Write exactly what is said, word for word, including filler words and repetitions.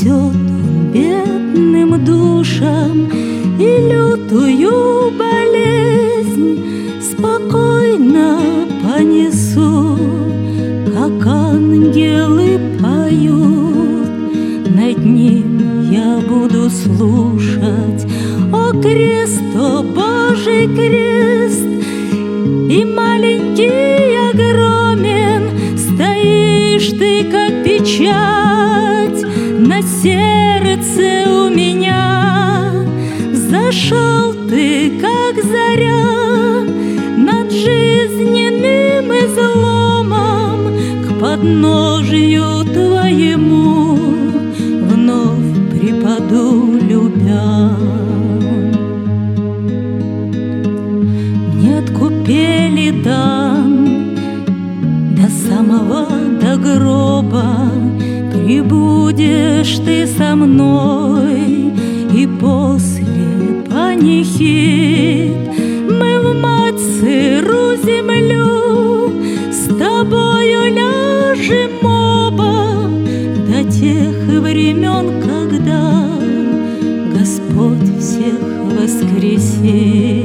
несет он бедным душам и лютую болезнь спокойно понесу, как ангелы поют. Над ним я буду слушать: о крест, о Божий крест, и маленький огромен, стоишь ты, как печать на сердце у меня. Зашел ты, как заря, над жизненным изломом, к подножию твоему вновь припаду, любя. Нет купели дан, до самого до гроба прибудешь ты со мной, и после панихид мы в мать сыру землю с тобою ляжем оба до тех времен, когда Господь всех воскресит.